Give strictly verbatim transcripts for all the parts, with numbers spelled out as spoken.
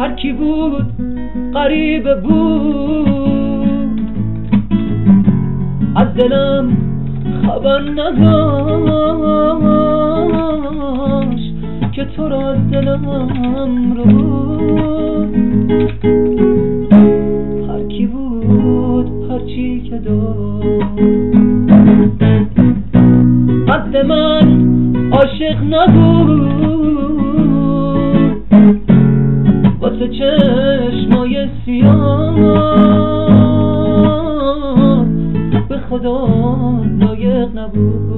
هر کی بود غریبه بود، از دلم خبر نداشت که تو را از دلم رو بود. هر کی بود هر چی که داشت، قد من عاشق نبود، واسه چشمای سیاه به خدا لایق نبود.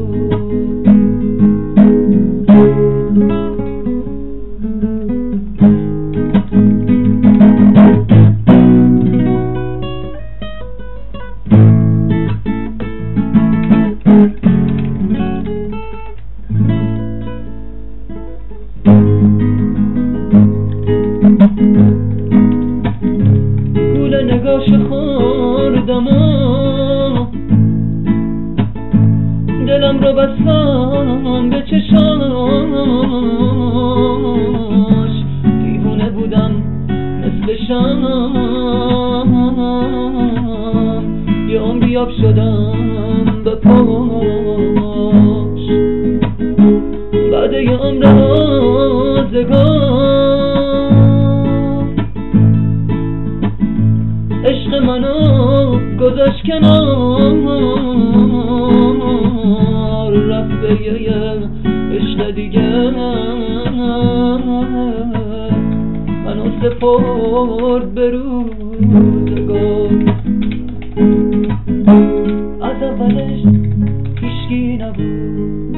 گول نگاش خوردم و دلم رو بستم به چشاش، دیوونه بودم مثل شام، یه عمری آب شدم به پاش. بعد یه عمر آزگار عشق منو گذاشت کنار، رفت به یه عشق دیگه منو سپرد به روزگار. از اولش هیچکی نبود،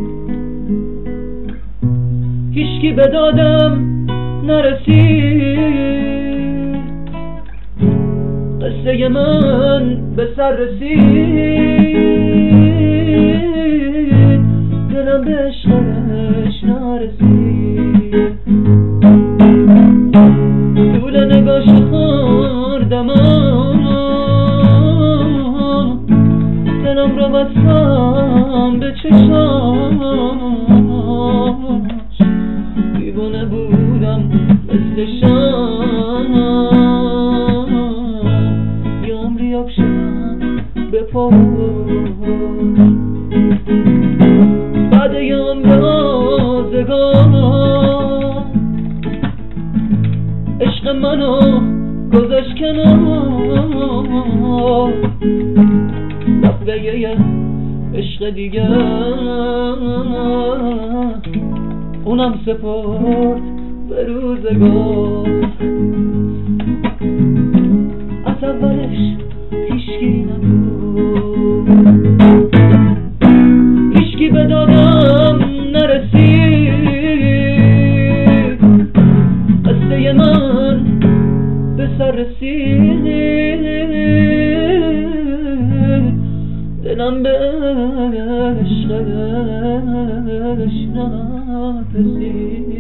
هیچکی به دادم نرسید، قصه من به سر رسید، دلم به عشقش نرسید. طول نگاش خوردم، دلم را بستم به چشاش، دیوانه بودم مثل شام، یه عمری آب شدم به پاش. بعد یه عمر آزگار عشق منو گذاشت کنار، رفت به یه عشق دیگه اونم سپرد به روزگار. از اولش هیچکی نبود، هیچکی به دادم نرسید، قصه من به سر رسید، دلم به عشقش نرسید.